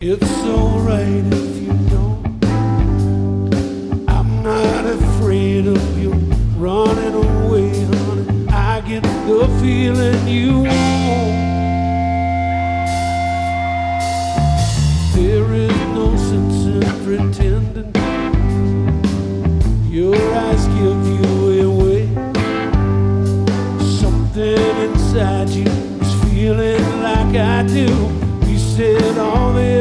It's alright if you don't. I'm not afraid of you running away, honey. I get the feeling you won't. There is no sense in pretending. Your eyes give you away. Something inside you is feeling like I do. You said all this